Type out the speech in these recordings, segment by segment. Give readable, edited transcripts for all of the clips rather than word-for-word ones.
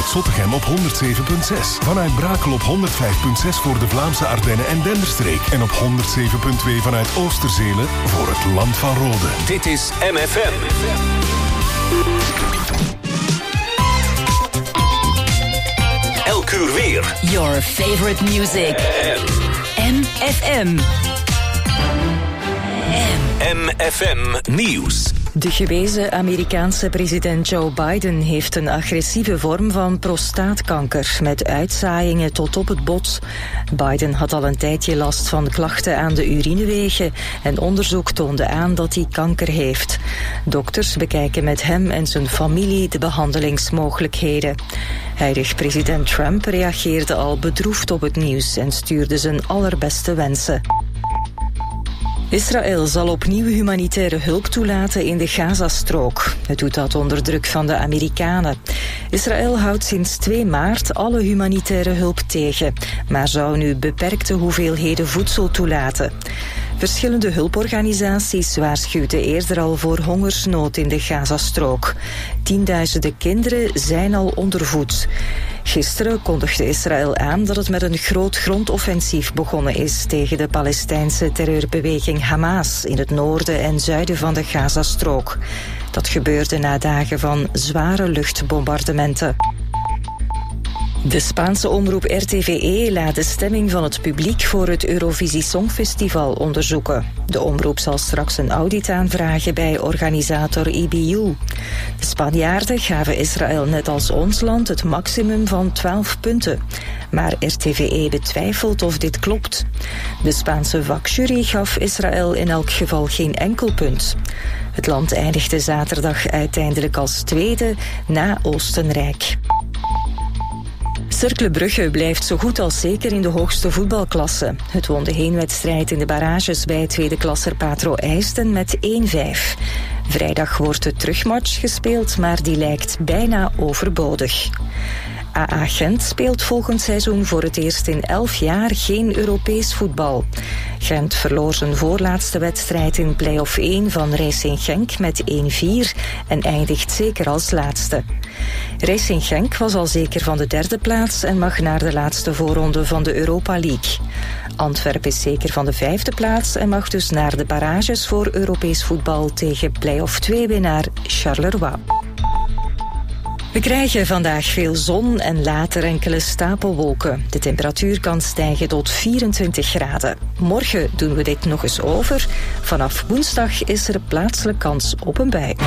vanuit Zottegem op 107.6. Vanuit Brakel op 105.6 voor de Vlaamse Ardennen en Denderstreek. En op 107.2 vanuit Oosterzelen voor het Land van Rode. Dit is MFM. Elk uur weer. Your favorite music. MFM. MFM Nieuws. De gewezen Amerikaanse president Joe Biden heeft een agressieve vorm van prostaatkanker met uitzaaiingen tot op het bot. Biden had al een tijdje last van klachten aan de urinewegen en onderzoek toonde aan dat hij kanker heeft. Dokters bekijken met hem en zijn familie de behandelingsmogelijkheden. Huidig president Trump reageerde al bedroefd op het nieuws en stuurde zijn allerbeste wensen. Israël zal opnieuw humanitaire hulp toelaten in de Gazastrook. Het doet dat onder druk van de Amerikanen. Israël houdt sinds 2 maart alle humanitaire hulp tegen, maar zou nu beperkte hoeveelheden voedsel toelaten. Verschillende hulporganisaties waarschuwden eerder al voor hongersnood in de Gazastrook. Tienduizenden kinderen zijn al ondervoed. Gisteren kondigde Israël aan dat het met een groot grondoffensief begonnen is tegen de Palestijnse terreurbeweging Hamas in het noorden en zuiden van de Gazastrook. Dat gebeurde na dagen van zware luchtbombardementen. De Spaanse omroep RTVE laat de stemming van het publiek voor het Eurovisie Songfestival onderzoeken. De omroep zal straks een audit aanvragen bij organisator IBU. De Spanjaarden gaven Israël net als ons land het maximum van 12 punten. Maar RTVE betwijfelt of dit klopt. De Spaanse vakjury gaf Israël in elk geval geen enkel punt. Het land eindigde zaterdag uiteindelijk als tweede na Oostenrijk. Cercle Brugge blijft zo goed als zeker in de hoogste voetbalklasse. Het won de heenwedstrijd in de barrages bij tweede klasser Patro Eijsden met 1-5. Vrijdag wordt de terugmatch gespeeld, maar die lijkt bijna overbodig. AA Gent speelt volgend seizoen voor het eerst in 11 jaar geen Europees voetbal. Gent verloor zijn voorlaatste wedstrijd in play-off 1 van Racing Genk met 1-4 en eindigt zeker als laatste. Racing Genk was al zeker van de 3e plaats en mag naar de laatste voorronde van de Europa League. Antwerpen is zeker van de 5e plaats en mag dus naar de barrages voor Europees voetbal tegen play-off 2-winnaar Charleroi. We krijgen vandaag veel zon en later enkele stapelwolken. De temperatuur kan stijgen tot 24 graden. Morgen doen we dit nog eens over. Vanaf woensdag is er plaatselijk kans op een bui.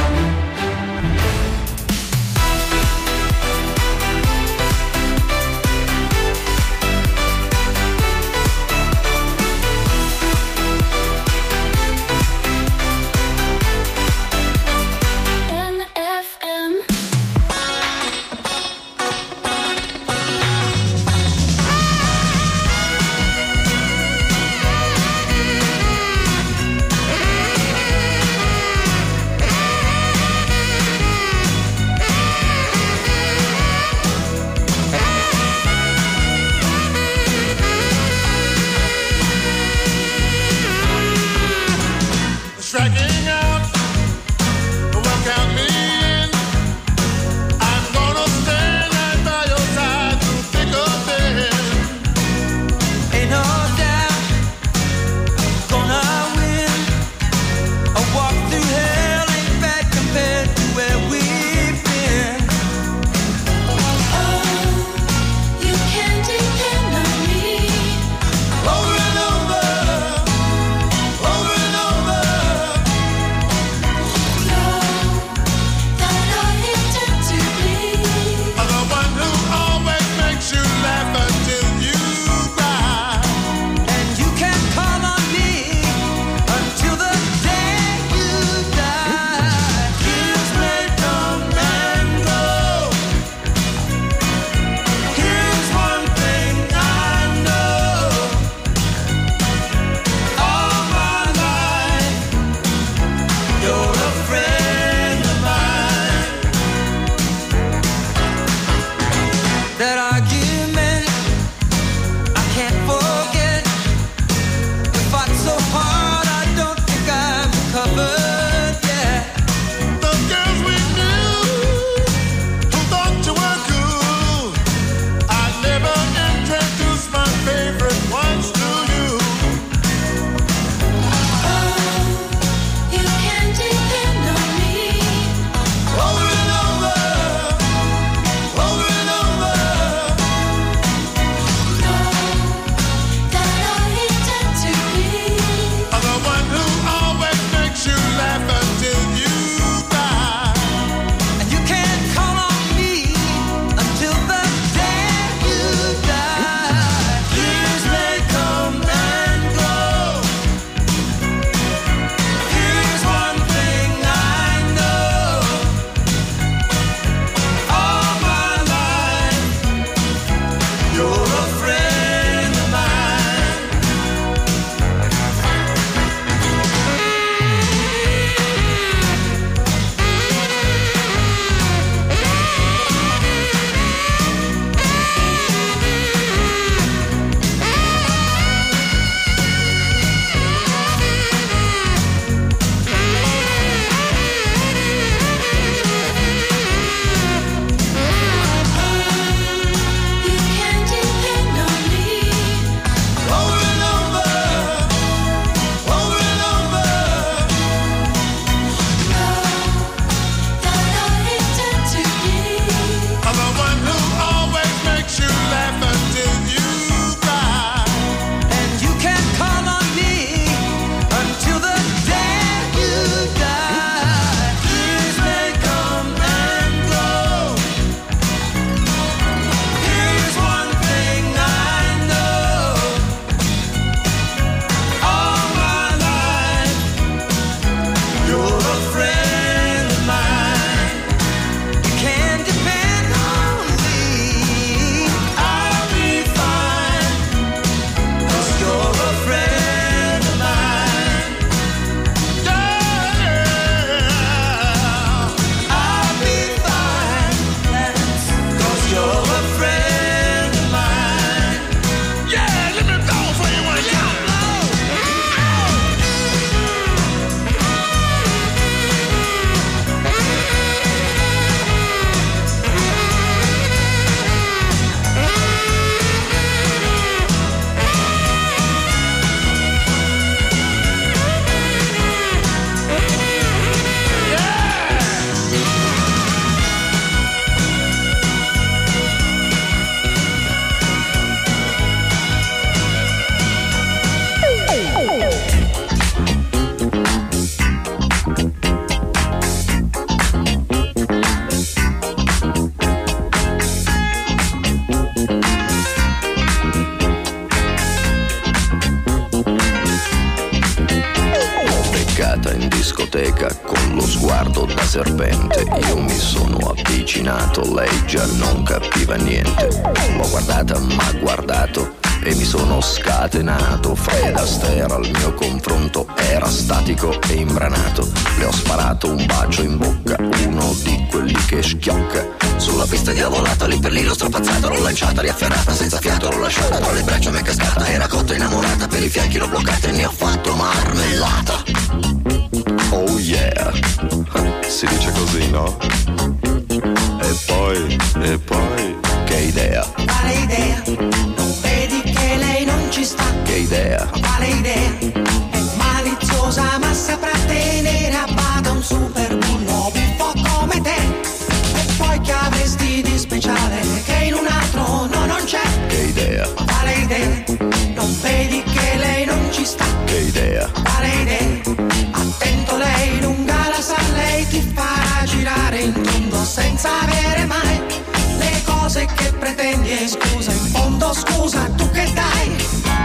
fatto da serpente. Io mi sono avvicinato, lei già non capiva niente. L'ho guardata, m'ha guardato e mi sono scatenato. Fred Astaire al mio confronto era statico e imbranato. Le ho sparato un bacio in bocca, uno di quelli che schiocca. Sulla pista di volata, lì per lì l'ho strapazzata, l'ho lanciata, riafferrata, senza fiato l'ho lasciata, tra le braccia mi è cascata, era cotta innamorata, per i fianchi l'ho bloccata e ne ho fatto marmellata. Oh yeah, si dice così, no? E poi, che idea? Quale idea? Non vedi che lei non ci sta? Che idea? Quale idea? È maliziosa ma saprà tenere a bada un super bullo buffo come te. E poi che avresti di speciale che in un altro no, non c'è? Che idea? Quale idea? Non vedi che lei non ci sta? Che idea? Quale idea? Attento, lei lunga la sa, lei ti farà girare in tondo senza avere mai le cose che pretendi. E scusa, in fondo scusa, tu che dai?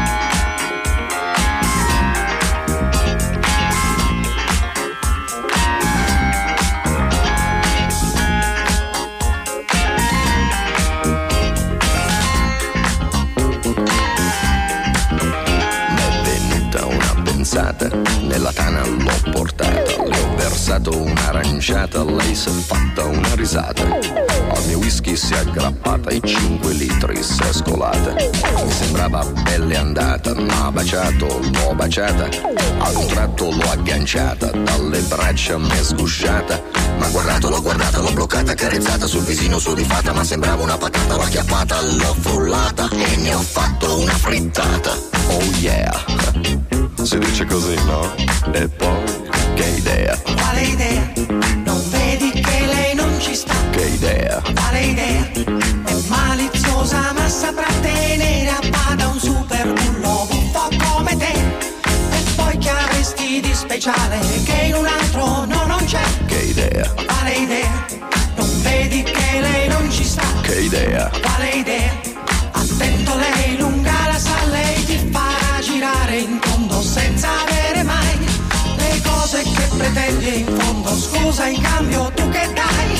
Nella tana l'ho portata, le ho versato un'aranciata, lei si è fatta una risata. Al mio whisky si è aggrappata e 5 litri si è scolata. Mi sembrava belle andata, m'ha baciato, l'ho baciata. Ad un tratto l'ho agganciata, dalle braccia m'è sgusciata. M'ha guardato, l'ho guardata, l'ho bloccata, carezzata sul visino sudifata. Ma sembrava una patata, l'ho acchiappata, l'ho frullata e ne ho fatto una frittata. Oh yeah, si dice così, no? E poi, che idea? Quale idea? Non vedi che lei non ci sta? Che idea? Quale idea? È maliziosa ma saprà tenere a bada un super bullo buffo come te. E poi che avresti di speciale che in un altro no, non c'è? Che idea? Quale idea? Non vedi che lei non ci sta? Che idea? Quale idea? Attento, lei lunga la sa, lei ti farà girare in tondo senza avere mai le cose che pretendi. In fondo scusa, in cambio tu che dai?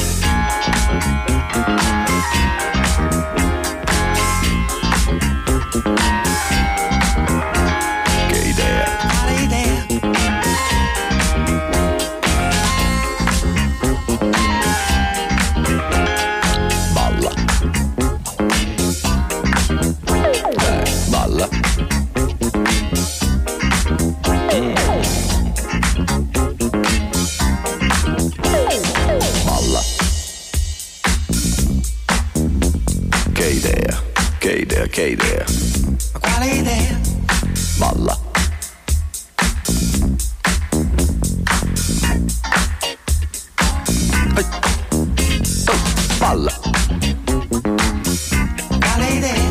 Che idea? Quale idea? Balla. Balla. Balla. Che idea? Che idea? Che idea? Quale idea? Balla. Balla. Quale idea?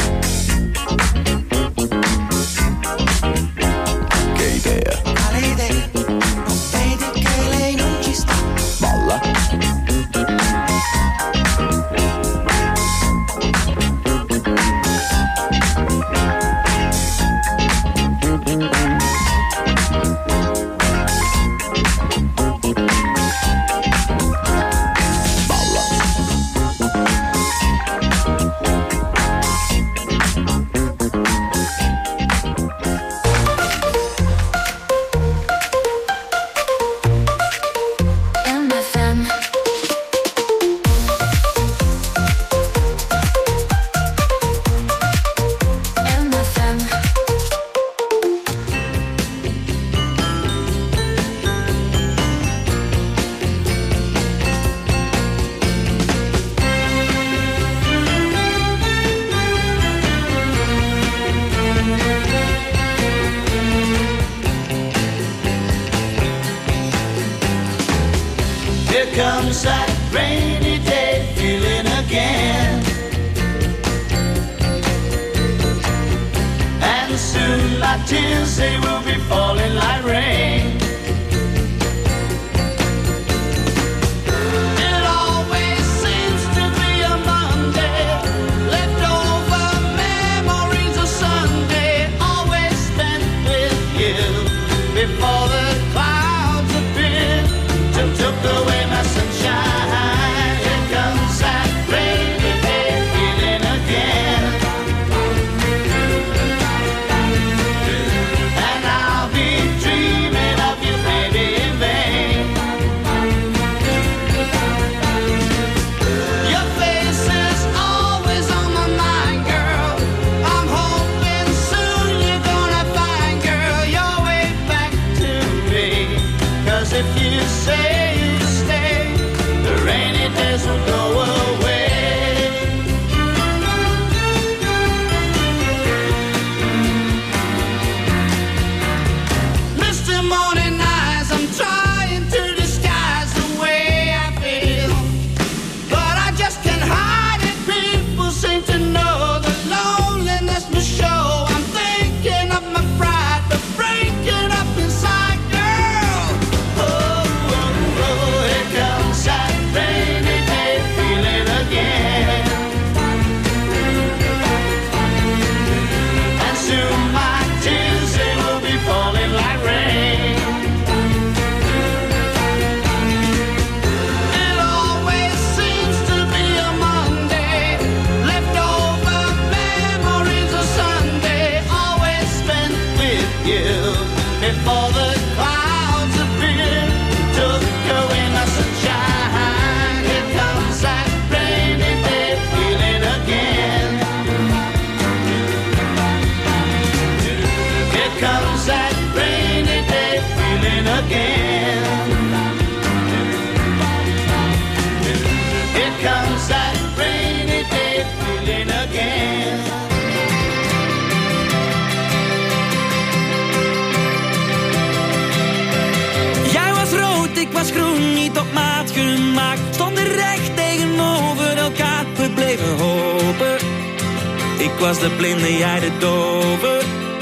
Che idea? Quale idea? Non vedi che lei non ci sta? Balla. comes that rainy day feeling again. And soon my tears, they will be falling like rain. It always seems to be a Monday, leftover memories of Sunday, always spent with you before the clouds appeared, took the comes that rainy day feeling again. Jij was rood, ik was groen, niet op maat gemaakt. Stonden recht tegenover elkaar, we bleven hopen. Ik was de blinde, jij de dove.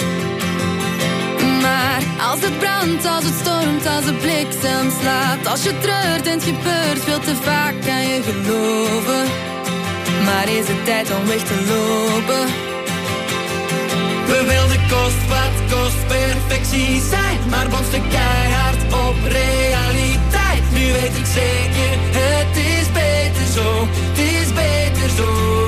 Maar als het brandt, als het stormt, als de bliksem slaat, als je treurt en het gebeurt veel te vaak, kan je geloven. Maar is het tijd om weg te lopen? We wilden kost wat kost perfectie zijn, maar botsten keihard op realiteit. Nu weet ik zeker, het is beter zo, het is beter zo.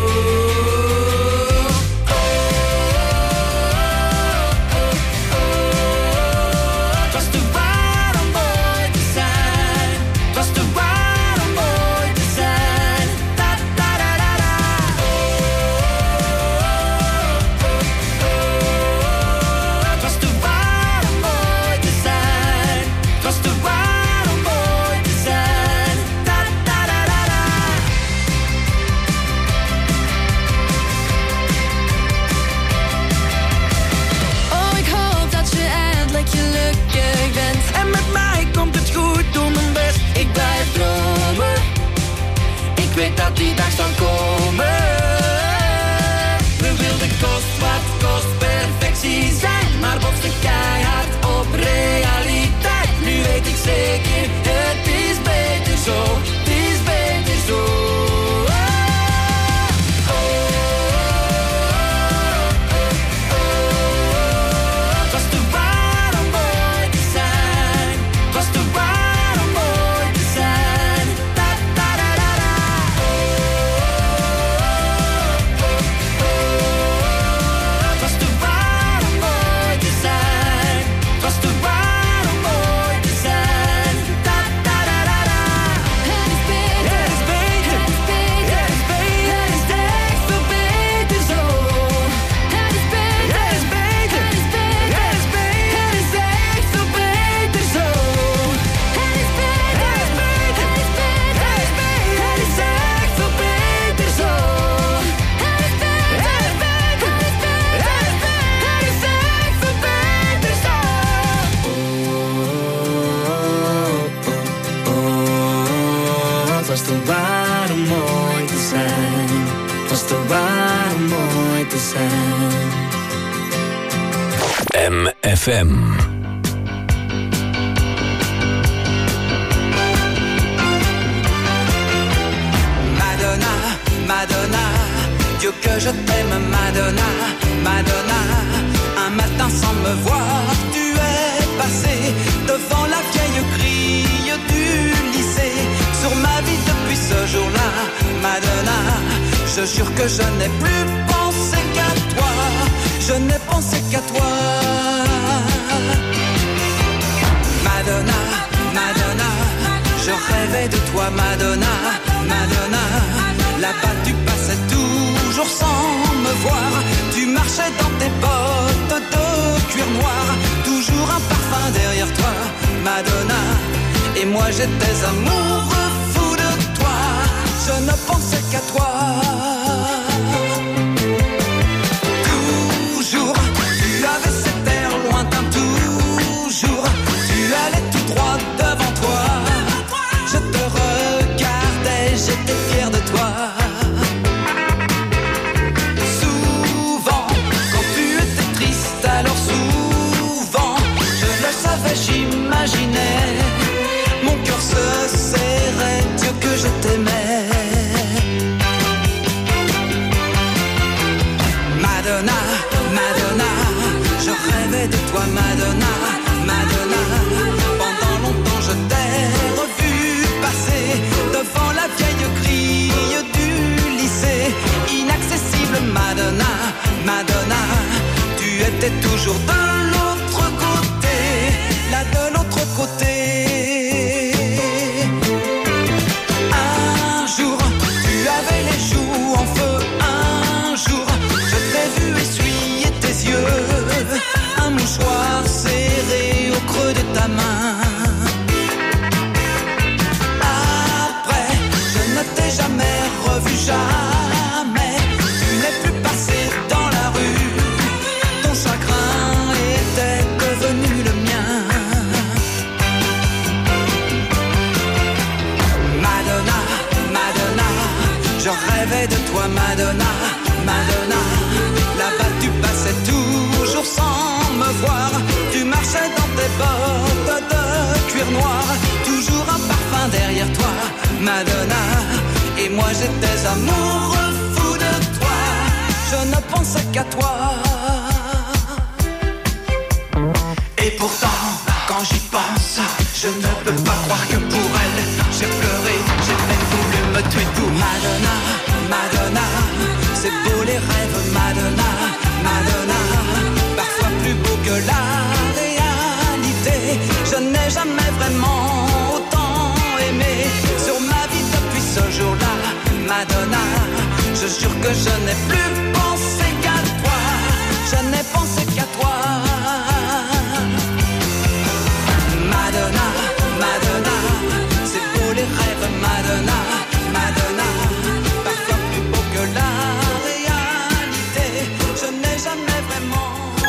Ik weet dat die dag zal komen. We wilden kost wat kost perfectie zijn, maar botsten keihard op realiteit. Nu weet ik zeker, het is beter zo, het is beter zo. MFM. Madonna, Madonna, Dieu que je t'aime, Madonna, Madonna. Un matin sans me voir, tu es passée devant la vieille grille du lycée. Sur ma vie depuis ce jour-là, Madonna, je jure que je n'ai plus pensé qu'à toi. Je n'ai pensé qu'à toi. Madonna, Madonna, je rêvais de toi, Madonna, Madonna. Là-bas tu passais toujours sans me voir. Tu marchais dans tes bottes de cuir noir. Toujours un parfum derrière toi, Madonna. Et moi j'étais amoureux fou de toi. Je ne pensais qu'à toi. Toujours, tu avais cet air lointain, toujours. Tu allais tout droit devant toi. Je te regardais, j'étais fier de toi. Souvent, quand tu étais triste, alors souvent, je le savais, j'imaginais. Mon cœur se serrait, Dieu que je t'aimais. Madonna, Madonna, je rêvais de toi, Madonna, Madonna. Pendant longtemps je t'ai revu passer devant la vieille grille du lycée. Inaccessible, Madonna, Madonna. Tu étais toujours de l'autre côté, là de l'autre côté. Un jour, tu avais les joues en feu. Un jour, je t'ai vu essuyer tes yeux. Un mouchoir serré au creux de ta main. Après, je ne t'ai jamais jamais revu, jamais. Tu n'es plus passé dans la rue, ton chagrin était devenu le mien. Madonna, Madonna, je rêvais de toi, Madonna, Madonna. Là-bas tu passais toujours sans me voir. Tu marchais dans tes bottes de cuir noir, toujours un parfum derrière toi, Madonna. Et moi j'étais amoureux fou de toi, je ne pensais qu'à toi. Et pourtant, quand j'y pense, je ne peux pas croire que pour elle, j'ai pleuré, j'ai même voulu me tuer pour Madonna, Madonna. C'est beau les rêves, Madonna, Madonna. Parfois plus beau que la réalité. Je n'ai jamais vraiment autant aimé sur ma vie depuis ce jour-là, Madonna. Je jure que je n'ai plus pensé qu'à toi, je n'ai pensé qu'à toi. Madonna, Madonna, c'est beau les rêves, Madonna, Madonna. Parfois plus beau que la réalité. Je n'ai jamais vraiment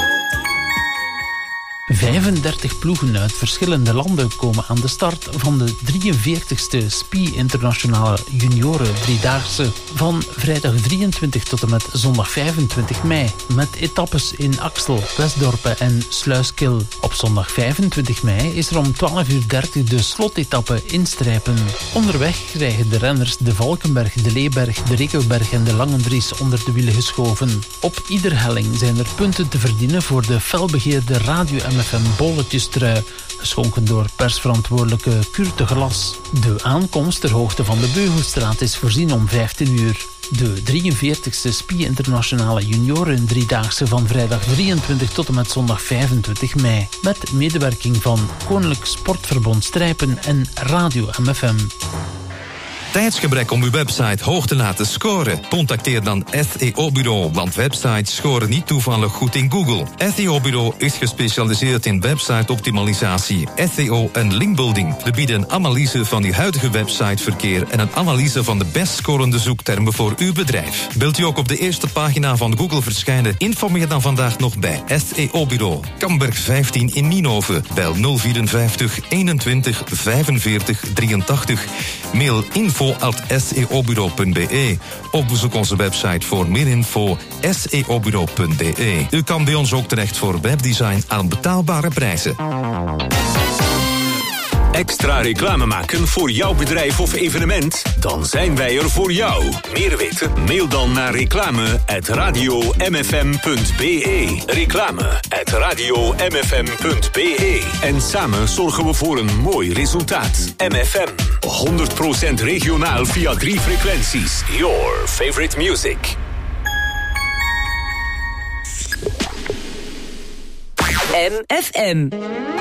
35 ploegen uit verschillende landen komen aan de start van de 43ste SPI Internationale Junioren Driedaagse van vrijdag 23 tot en met zondag 25 mei. Met etappes in Axel, Westdorpen en Sluiskil. Op zondag 25 mei is er om 12:30 de slotetappe Instrijpen. Onderweg krijgen de renners de Valkenberg, de Leeberg, de Rekelberg en de Langendries onder de wielen geschoven. Op ieder helling zijn er punten te verdienen voor de felbegeerde Radio MFM bolletjestrui, geschonken door persverantwoordelijke Kurt de Glas. De aankomst ter hoogte van de Beugelstraat is voorzien om 15 uur. De 43ste SPI Internationale Junioren Driedaagse van vrijdag 23 tot en met zondag 25 mei. Met medewerking van Koninklijk Sportverbond Strijpen en Radio MFM. Tijdsgebrek om uw website hoog te laten scoren? Contacteer dan SEO Bureau, want websites scoren niet toevallig goed in Google. SEO Bureau is gespecialiseerd in website-optimalisatie, SEO en linkbuilding. We bieden een analyse van uw huidige websiteverkeer en een analyse van de best scorende zoektermen voor uw bedrijf. Wilt u ook op de eerste pagina van Google verschijnen? Informeer dan vandaag nog bij SEO Bureau. Kamberg 15 in Nienhoven. Bel 054 21 45 83. Mail info@seobureau.be of bezoek onze website voor meer info seobureau.be. U kan bij ons ook terecht voor webdesign aan betaalbare prijzen. Extra reclame maken voor jouw bedrijf of evenement? Dan zijn wij er voor jou. Meer weten? Mail dan naar reclame@radiomfm.be. Reclame@radiomfm.be. En samen zorgen we voor een mooi resultaat. MFM. 100% regionaal via 3 frequenties. Your favorite music. MFM.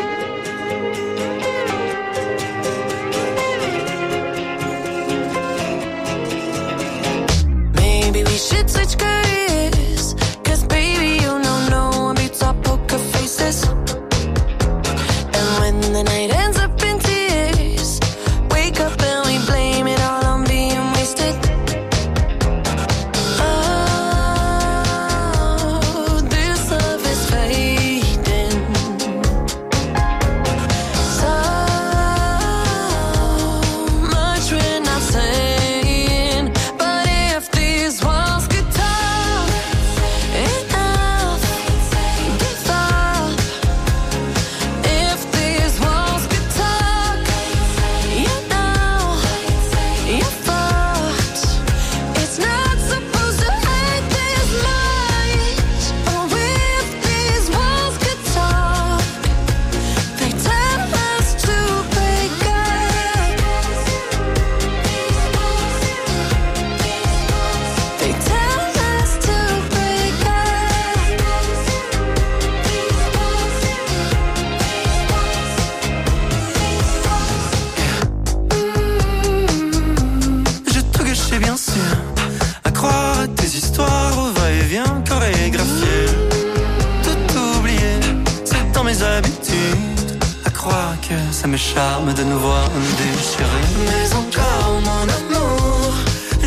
We should switch careers, 'cause baby you know one beats our poker faces. And when the night ends up in tears, wake up and we blame it all on being wasted. Oh, this love is fading. So much we're not saying, but if these walls could talk, enough, give up. If these walls could talk, you know, you're fucked. It's not supposed to hurt this much. Oh, if these walls could talk, they tell us to break up. They tell us to break up. Je te gâchais bien sûr, à croire à tes histoires au va-et-vient chorégraphié. Tout oublier, c'est dans mes habitudes, à croire que ça me charme de nous voir déchirés. Mais encore mon amour,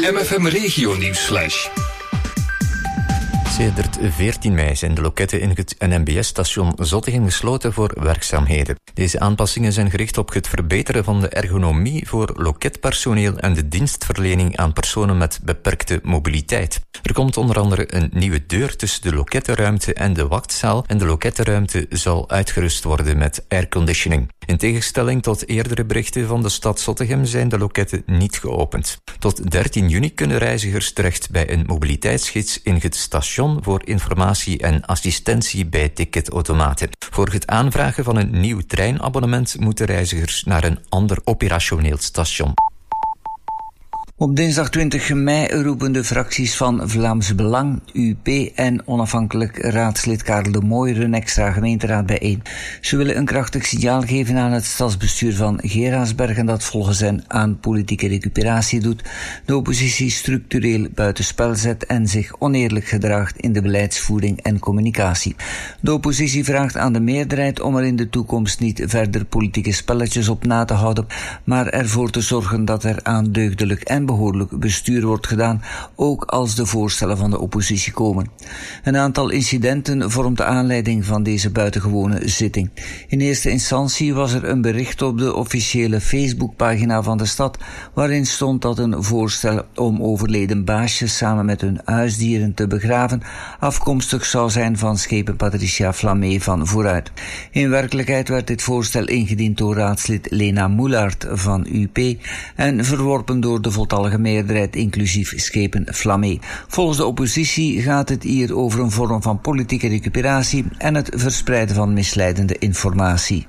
MFM Regio Nieuwsflash. Sedert 14 mei zijn de loketten in het NMBS-station Zottegem gesloten voor werkzaamheden. Deze aanpassingen zijn gericht op het verbeteren van de ergonomie voor loketpersoneel en de dienstverlening aan personen met beperkte mobiliteit. Er komt onder andere een nieuwe deur tussen de lokettenruimte en de wachtzaal en de lokettenruimte zal uitgerust worden met airconditioning. In tegenstelling tot eerdere berichten van de stad Zottegem zijn de loketten niet geopend. Tot 13 juni kunnen reizigers terecht bij een mobiliteitsgids in het station voor informatie en assistentie bij ticketautomaten. Voor het aanvragen van een nieuw treinabonnement moeten reizigers naar een ander operationeel station. Op dinsdag 20 mei roepen de fracties van Vlaams Belang, UP en onafhankelijk raadslid Karel de Mooijer een extra gemeenteraad bijeen. Ze willen een krachtig signaal geven aan het stadsbestuur van Geraardsbergen dat volgens hen aan politieke recuperatie doet, de oppositie structureel buitenspel zet en zich oneerlijk gedraagt in de beleidsvoering en communicatie. De oppositie vraagt aan de meerderheid om er in de toekomst niet verder politieke spelletjes op na te houden, maar ervoor te zorgen dat er aan deugdelijk en behoorlijk bestuur wordt gedaan, ook als de voorstellen van de oppositie komen. Een aantal incidenten vormt de aanleiding van deze buitengewone zitting. In eerste instantie was er een bericht op de officiële Facebookpagina van de stad, waarin stond dat een voorstel om overleden baasjes samen met hun huisdieren te begraven afkomstig zou zijn van schepen Patricia Flamé van Vooruit. In werkelijkheid werd dit voorstel ingediend door raadslid Lena Moelaert van UP en verworpen door de voltallige meerderheid inclusief schepen Flamé. Volgens de oppositie gaat het hier over een vorm van politieke recuperatie en het verspreiden van misleidende informatie.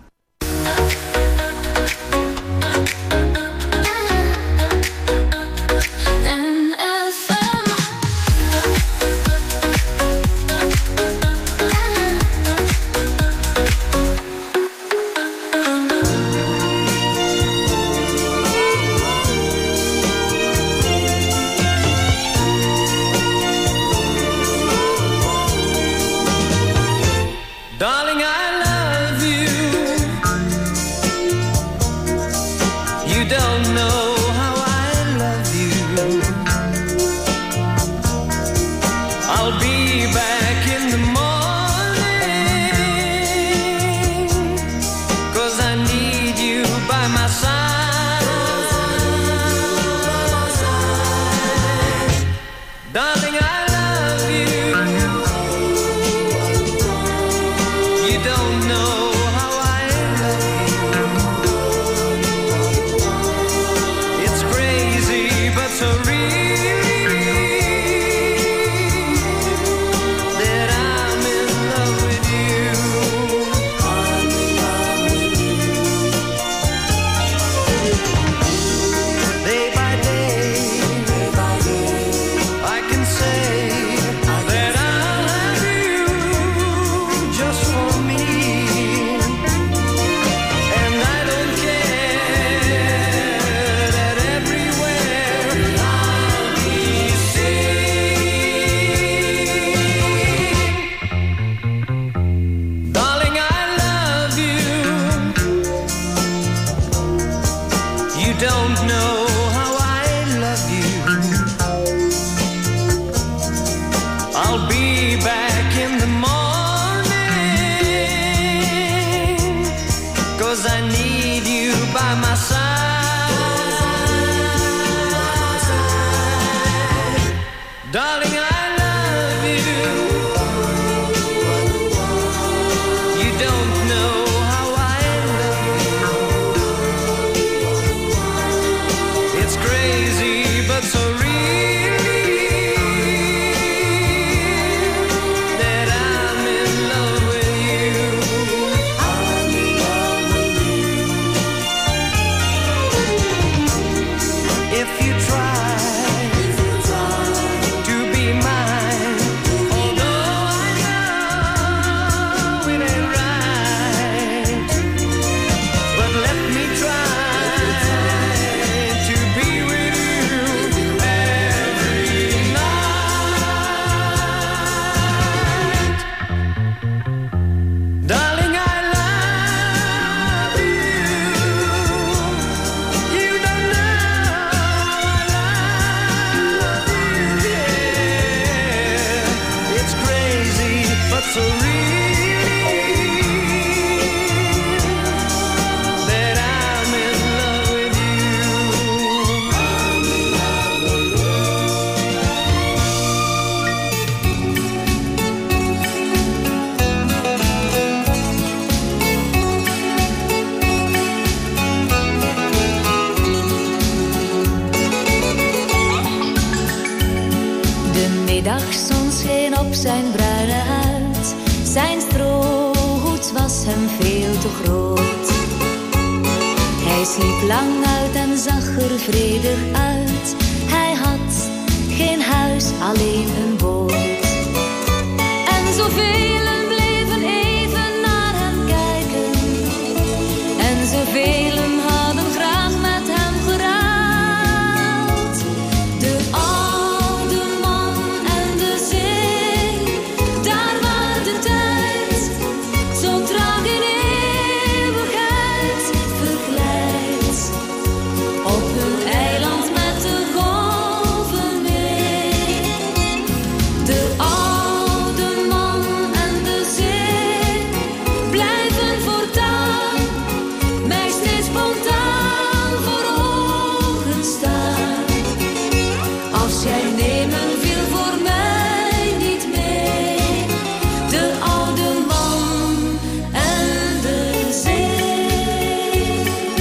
middagzon scheen op zijn bruine huid. Zijn strohoed was hem veel te groot. Hij sliep lang uit en zag er vredig uit. Hij had geen huis, alleen een boot. En zoveel bleven even naar hem kijken. En zoveel hadden graag met hem geraald. De oude man en de zee, daar waar de tijd zo traag in eeuwigheid verglijdt. Op hun eiland met de golven mee. De oude man en de zee blijven voortaan mij steeds spontaan voor ogen staan. Afscheid nemen viel voor mij niet mee. De oude man en de zee.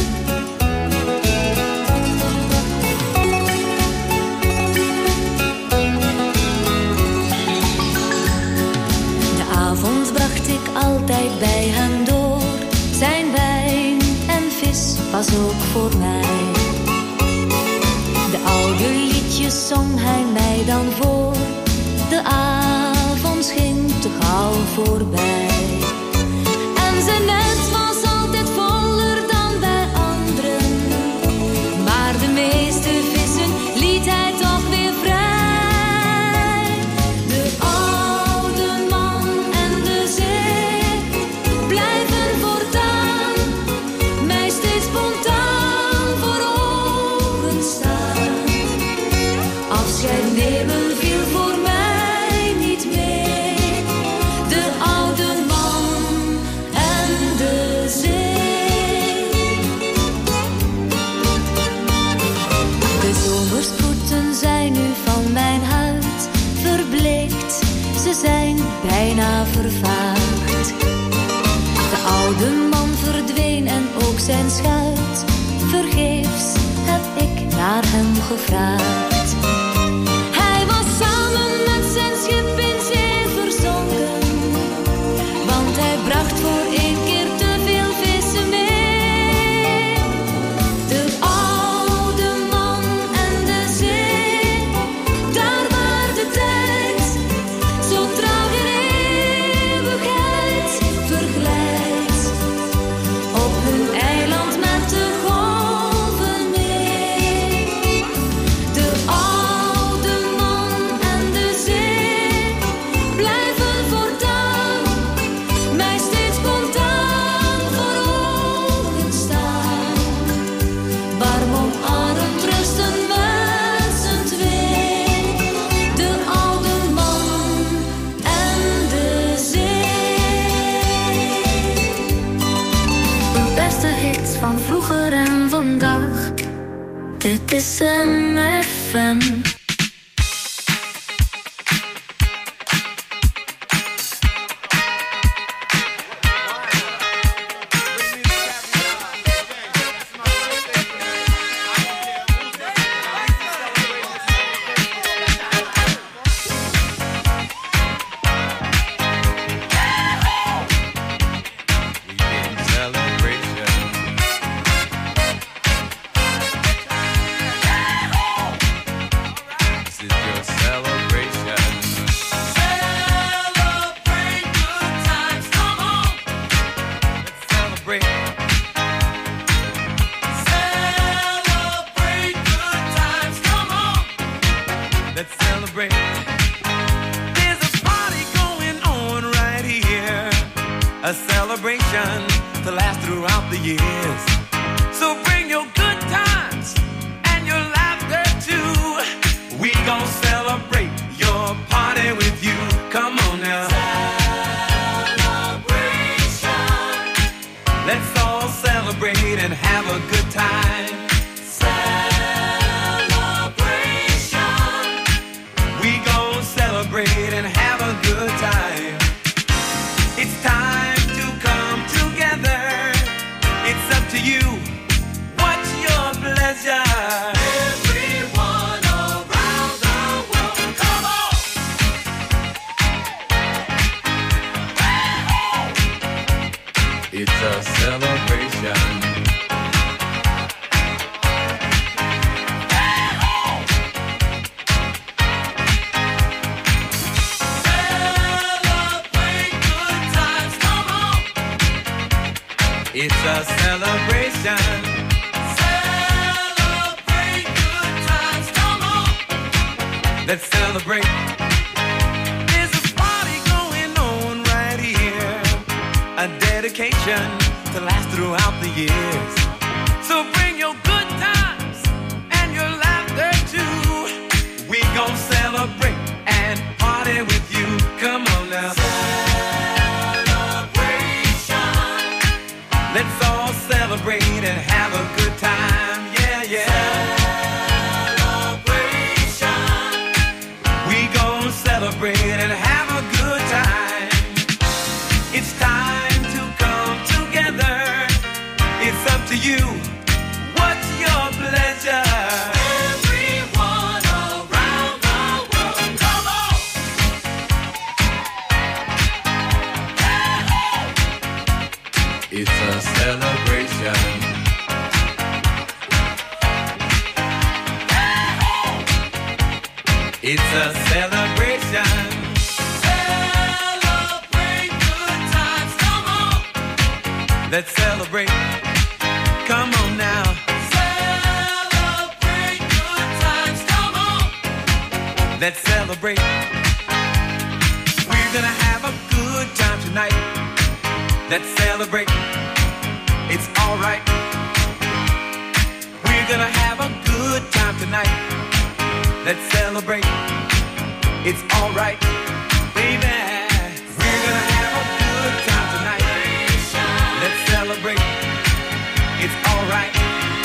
De avond bracht ik altijd bij hem door. Zijn wijn en vis was ook voor mij. De oude liedjes zong hij mij dan voor. De avond ging te gauw voorbij. En zijn net was altijd voller dan bij anderen. Maar de meeste vissen liet hij toch weer vrij. De oude man en de zee blijven voortaan mij steeds spontaan voor ogen staan. Afscheid nemen viel voor mij niet mee. De oude man en de zee. De zomersproeten zijn nu van mijn huid verbleekt. Ze zijn bijna vervaagd. De oude man verdween en ook zijn schuit. Vergeefs heb ik naar hem gevraagd. Hij was samen met zijn schip in zee verzonken. Want hij bracht voor één keer te veel vissen mee. De oude man en de zee, daar waar de tijd zo traag in eeuwigheid verglijdt. Op hun eiland met de golven mee. De oude man en de zee blijven voortaan mij steeds spontaan voor ogen staan. Warm omarmd rusten met z'n twee. De oude man en de zee. De beste hits van vroeger en vandaag. Dit is MFM. A celebration to last throughout the years. So bring your good times and your laughter too. We gon' celebrate your party with you. Come on now. Celebration. Let's all celebrate and have a good time. Celebration. We gon' celebrate and have a good time. It's time to come together. It's up to you. It's a celebration. Celebrate good times, come on. Let's celebrate. There's a party going on right here. A dedication to last throughout the years. So bring your good times and your laughter too. We gon' celebrate and party with you. Come on now. Let's all celebrate and have a good time, yeah, yeah. Celebration. We gon' celebrate and have a good time. It's time to come together. It's up to you. What's your pleasure? Everyone around the world, come on. It's a celebration. It's a celebration. Celebrate good times, come on. Let's celebrate. Come on now. Celebrate good times, come on. Let's celebrate. We're gonna have a good time tonight. Let's celebrate. It's alright. We're gonna have a good time tonight. Let's celebrate. It's alright, baby. We're gonna have a good time tonight. Let's celebrate. It's alright.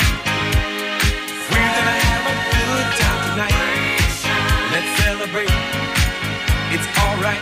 We're gonna have a good time tonight. Let's celebrate. It's alright.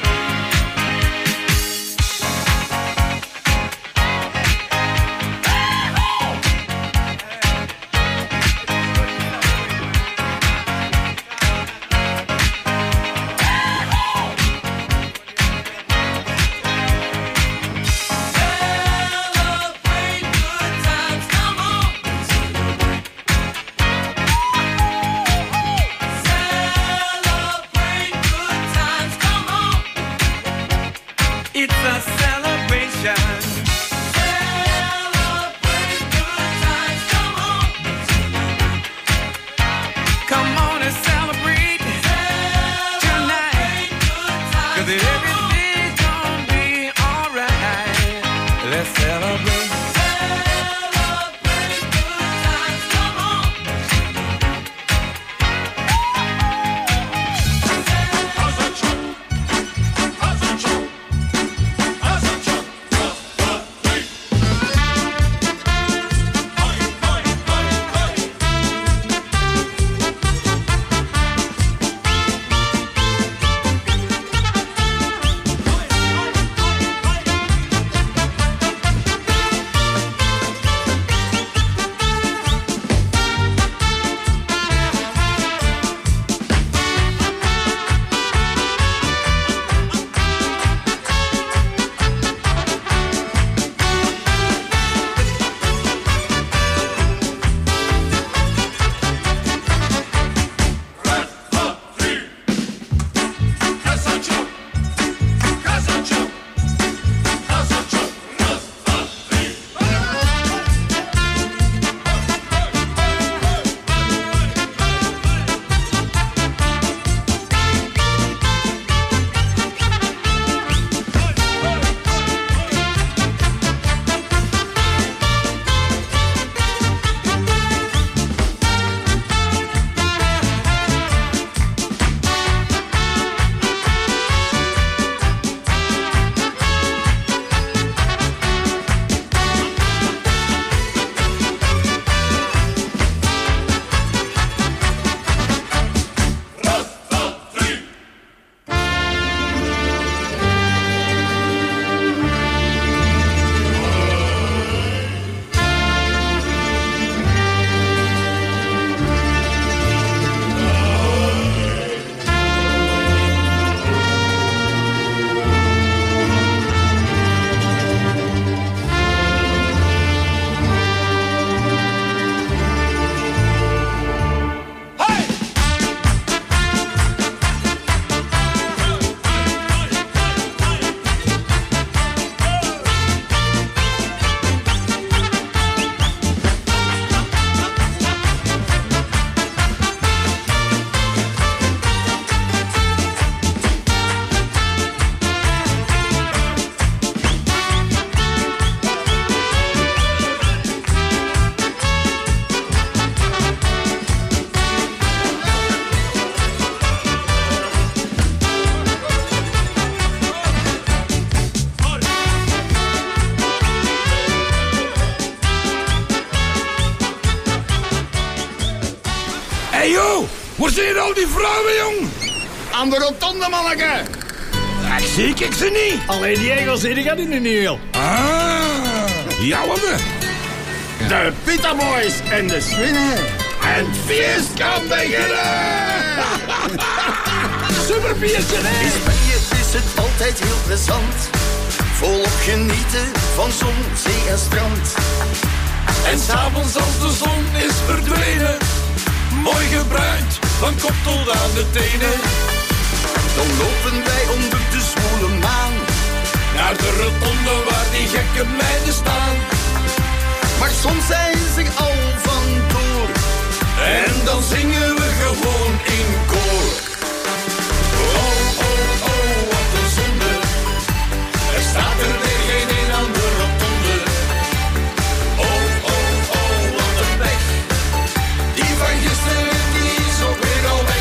Hey joh, waar zijn al die vrouwen, jong? Aan de rotonde, manneke. Zie ik ze niet. Alleen die egels zie ik in de nieuw. Jouwe. De Pita Boys en de Swinnen. En het feest kan beginnen. Super feestje, hè? In Spanje is het altijd heel plezant. Volop genieten van zon, zee en strand. En s'avonds als de zon is verdwenen, mooi gebruind van kop tot aan de tenen. Dan lopen wij onder de zwoele maan naar de rotonde waar die gekke meiden staan. Maar soms zijn ze al vandoor en dan zingen we gewoon in koor. Oh, oh, oh, wat een zonde. Er staat er weer geen een aan de rotonde. Oh, oh, oh, wat een weg. Die van gisteren, die is ook weer al weg.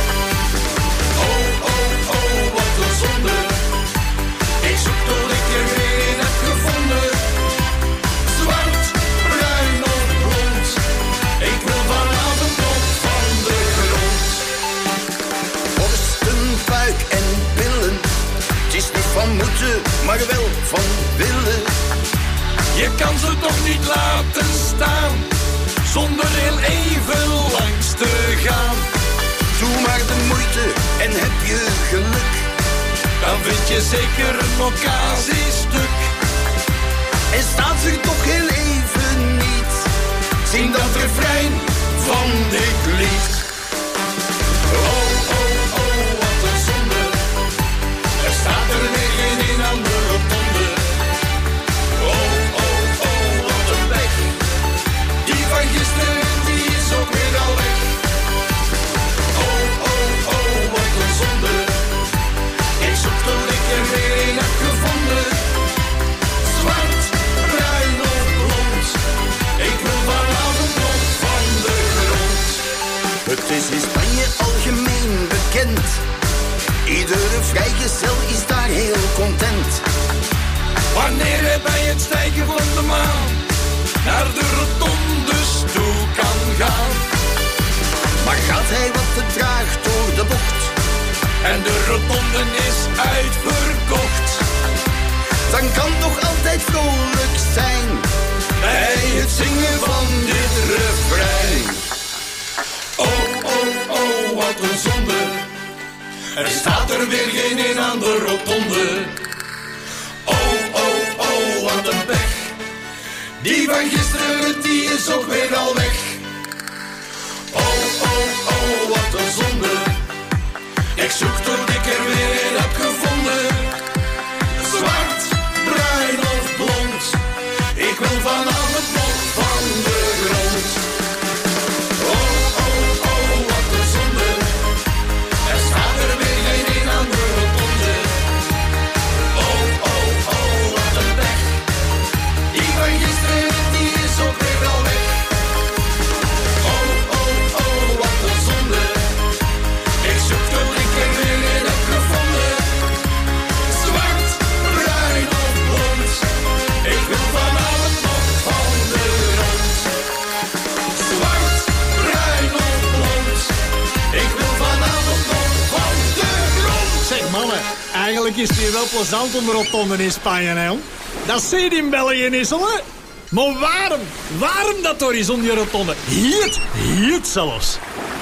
Oh, oh, oh, wat een zonde. Ik zoek tot ik er weer een heb gevonden. Zwart, bruin of blond. Ik wil vanavond nog van de grond. Borsten, buik en billen. Het is niet van moeten, maar wel van willen. Je kan ze toch niet laten staan, zonder heel even langs te gaan. Doe maar de moeite en heb je geluk. Dan vind je zeker een occasiestuk. En staan ze toch heel even niet. Zing dat refrein van dit lied. Oh, oh, oh, wat een zonde. Er staat er weer geen een aan de rotonde. Oh, oh, oh, wat een weg. Die van gisteren, die is ook weer al weg. Oh, oh, oh, wat een zonde. Ik zoek tot ik er weer een heb gevonden. Zwart, bruin of blond. Ik wil vanavond nog van de grond. Het is in Spanje algemeen bekend. Iedere vrijgezel is daar heel content. Wanneer hij bij het stijgen van de maan naar de rotondes toe kan gaan. Maar gaat hij wat te traag door de bocht en de rotonde is uitverkocht, dan kan toch altijd vrolijk zijn bij het zingen van dit refrein. Oh, oh, oh, wat een zonde. Er staat er weer geen een aan de rotonde. Oh, oh, oh, wat een pech. Die van gisteren, die is ook weer al weg. Oh, oh, oh, wat een zonde. Ik zoek tot ik er weer een heb gevonden. Zwart, bruin of blond. Ik wil vanavond nog van de grond. Oh, oh, oh, wat een zonde. Er staat er weer geen een aan de rotonde. Oh, oh, oh, wat een pech. Die van gisteren, die is ook weer al weg. Oh, oh, oh, wat een zonde. Ik zoek tot ik er weer een heb gevonden. Zwart, bruin of blond. Ik wil vanavond nog van de grond. Zwart, bruin of blond. Ik wil vanavond nog van de grond. Zeg mannen, eigenlijk is het hier wel plezant om rotonde in Spanje, hè? Dat zie je in België niet, hè? Maar waarom dat door is om die rotonde? Hier zelfs.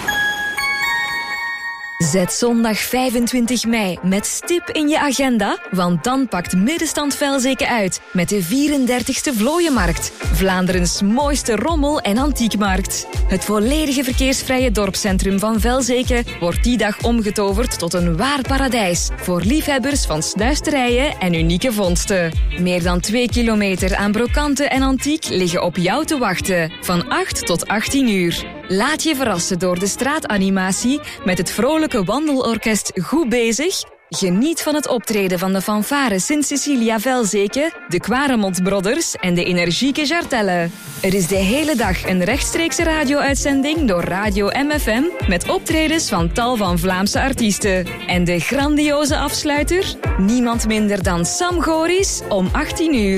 Zet zondag 25 mei met stip in je agenda, want dan pakt Middenstand Velzeke uit met de 34e Vlooienmarkt. Vlaanderens mooiste rommel- en antiekmarkt. Het volledige verkeersvrije dorpscentrum van Velzeke wordt die dag omgetoverd tot een waar paradijs voor liefhebbers van snuisterijen en unieke vondsten. Meer dan 2 kilometer aan brokanten en antiek liggen op jou te wachten, van 8 tot 18 uur. Laat je verrassen door de straatanimatie met het vrolijke wandelorkest Goed Bezig. Geniet van het optreden van de fanfare Sint-Cecilia Velzeke, de Quaremont Brothers en de energieke Jartelle. Er is de hele dag een rechtstreekse radio-uitzending door Radio MFM met optredens van tal van Vlaamse artiesten. En de grandioze afsluiter? Niemand minder dan Sam Goris om 18 uur.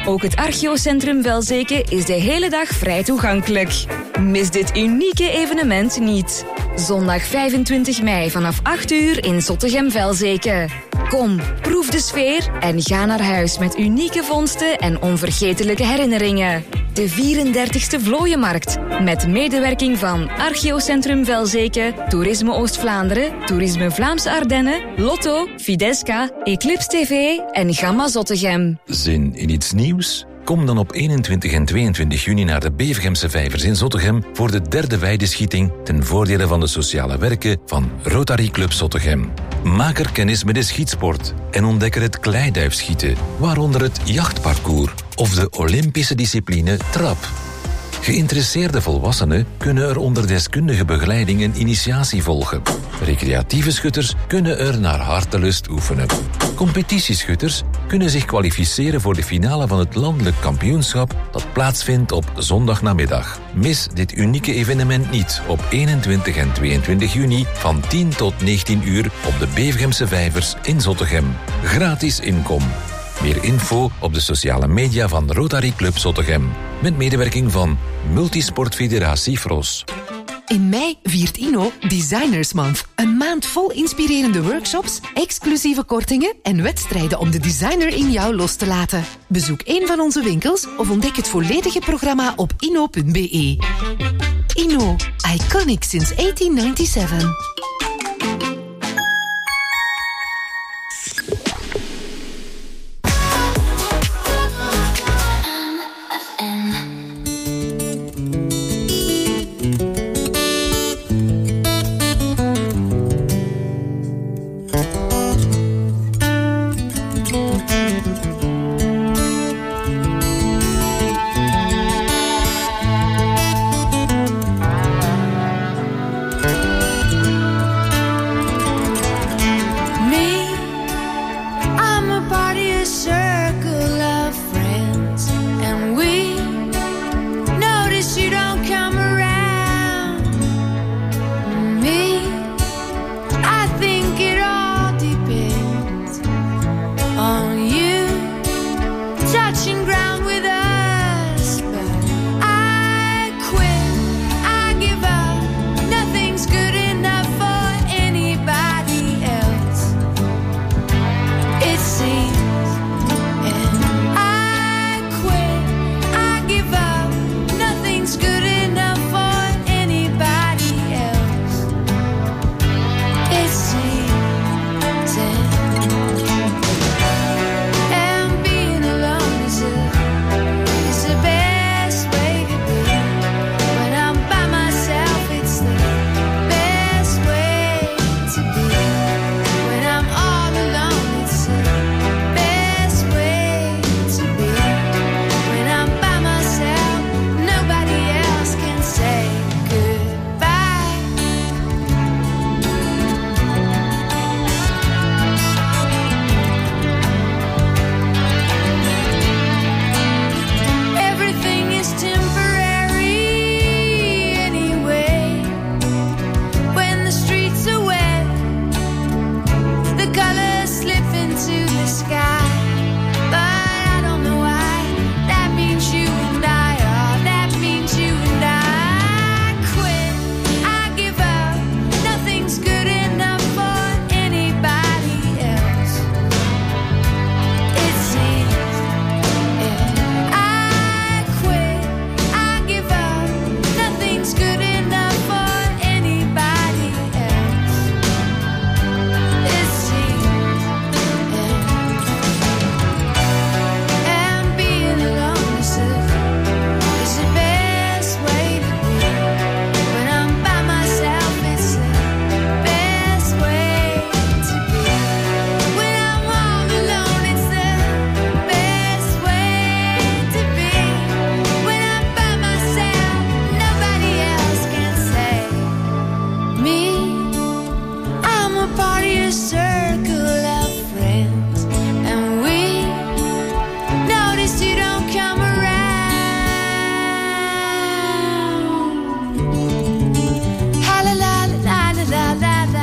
Ook het Archeocentrum Velzeke is de hele dag vrij toegankelijk. Mis dit unieke evenement niet. Zondag 25 mei vanaf 8 uur in Zottegem-Velzeke. Kom, proef de sfeer en ga naar huis met unieke vondsten en onvergetelijke herinneringen. De 34e Vlooienmarkt. Met medewerking van Archeocentrum Velzeke, Toerisme Oost-Vlaanderen, Toerisme Vlaamse Ardennen, Lotto, Fidesca, Eclipse TV en Gamma Zottegem. Zin in iets nieuws? Kom dan op 21 en 22 juni naar de Bevergemse Vijvers in Zottegem voor de 3e weideschieting ten voordele van de sociale werken van Rotary Club Zottegem. Maak er kennis met de schietsport en ontdek er het kleiduifschieten, waaronder het jachtparcours of de Olympische discipline trap. Geïnteresseerde volwassenen kunnen er onder deskundige begeleiding een initiatie volgen. Recreatieve schutters kunnen er naar hartelust oefenen. Competitieschutters kunnen zich kwalificeren voor de finale van het landelijk kampioenschap dat plaatsvindt op zondagnamiddag. Mis dit unieke evenement niet op 21 en 22 juni van 10 tot 19 uur op de Bevergemse Vijvers in Zottegem. Gratis inkom. Meer info op de sociale media van Rotary Club Zottegem. Met medewerking van Multisportfederatie Fros. In mei viert Inno Designers Month. Een maand vol inspirerende workshops, exclusieve kortingen en wedstrijden om de designer in jou los te laten. Bezoek een van onze winkels of ontdek het volledige programma op inno.be. Inno, iconic since 1897.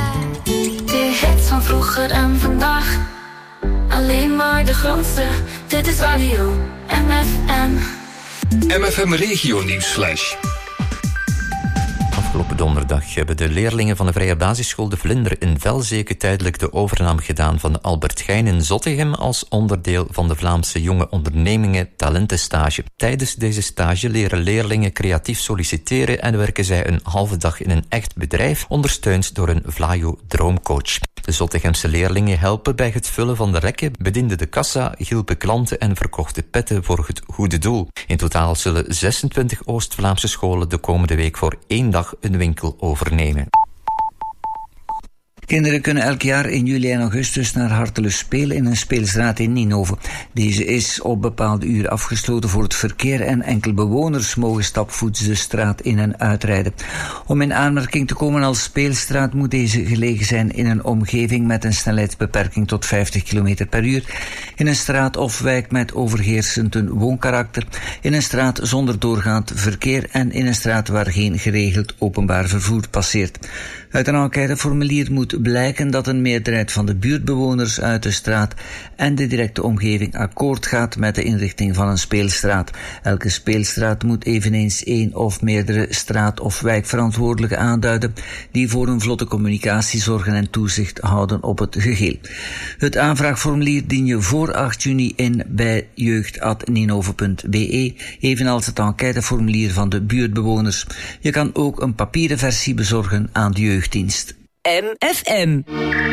vroeger en vandaag. Alleen maar de grootste Dit is Radio MFM. MFM Regio Nieuwsflash. Afgelopen donderdag hebben de leerlingen van de Vrije Basisschool De Vlinder in Velzeke tijdelijk de overname gedaan van Albert Geijn in Zottegem als onderdeel van de Vlaamse Jonge Ondernemingen Talentenstage. Tijdens deze stage leren leerlingen creatief solliciteren en werken zij een halve dag in een echt bedrijf, ondersteund door een Vlaio Droomcoach. De Zottegemse leerlingen helpen bij het vullen van de rekken, bedienden de kassa, hielpen klanten en verkochten petten voor het goede doel. In totaal zullen 26 Oost-Vlaamse scholen de komende week voor 1 dag een winkel overnemen. Kinderen kunnen elk jaar in juli en augustus naar hartelust spelen in een speelstraat in Ninove. Deze is op bepaalde uren afgesloten voor het verkeer en enkel bewoners mogen stapvoets de straat in en uitrijden. Om in aanmerking te komen als speelstraat moet deze gelegen zijn in een omgeving met een snelheidsbeperking tot 50 km per uur, in een straat of wijk met overheersend een woonkarakter, in een straat zonder doorgaand verkeer en in een straat waar geen geregeld openbaar vervoer passeert. Uit een enquêteformulier moet blijken dat een meerderheid van de buurtbewoners uit de straat en de directe omgeving akkoord gaat met de inrichting van een speelstraat. Elke speelstraat moet eveneens 1 of meerdere straat- of wijkverantwoordelijken aanduiden die voor een vlotte communicatie zorgen en toezicht houden op het geheel. Het aanvraagformulier dien je voor 8 juni in bij jeugd@ninove.be, evenals het enquêteformulier van de buurtbewoners. Je kan ook een papieren versie bezorgen aan de jeugddienst. MFM.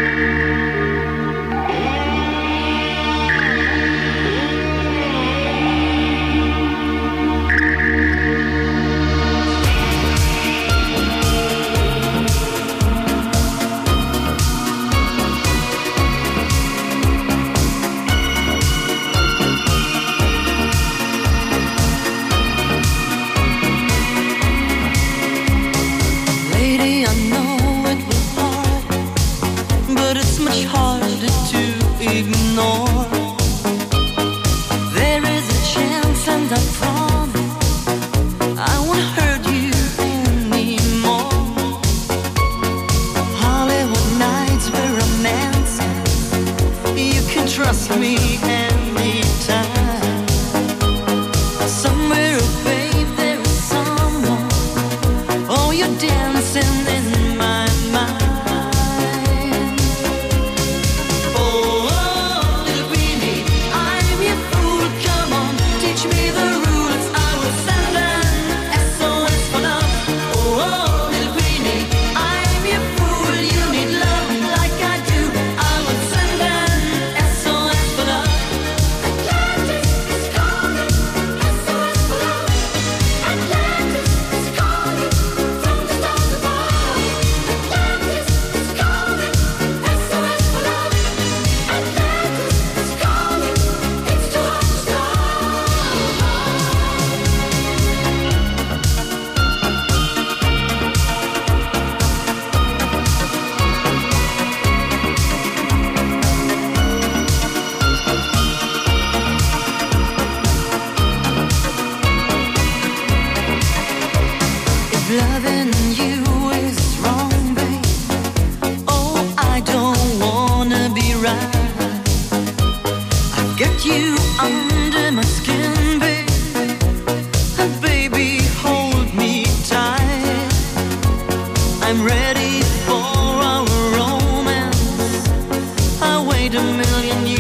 Trust me anytime. Somewhere, babe, there is someone. Oh, you're dancing in my mind. Oh, oh, little greenie, I'm your fool. Come on, teach me the rules. I will send an SOS for love. Oh, oh, little greenie, I'm your fool. You need love like I do. I will send an SOS for love. Atlantis is calling, SOS for love. Atlantis is calling from the stars above. Atlantis is calling, SOS for love. Atlantis is calling, it's too hard to stop. If loving you is wrong, babe, oh, I don't wanna be right. I've got you under my skin, babe, and baby, hold me tight. I'm ready for our romance. I wait a million years.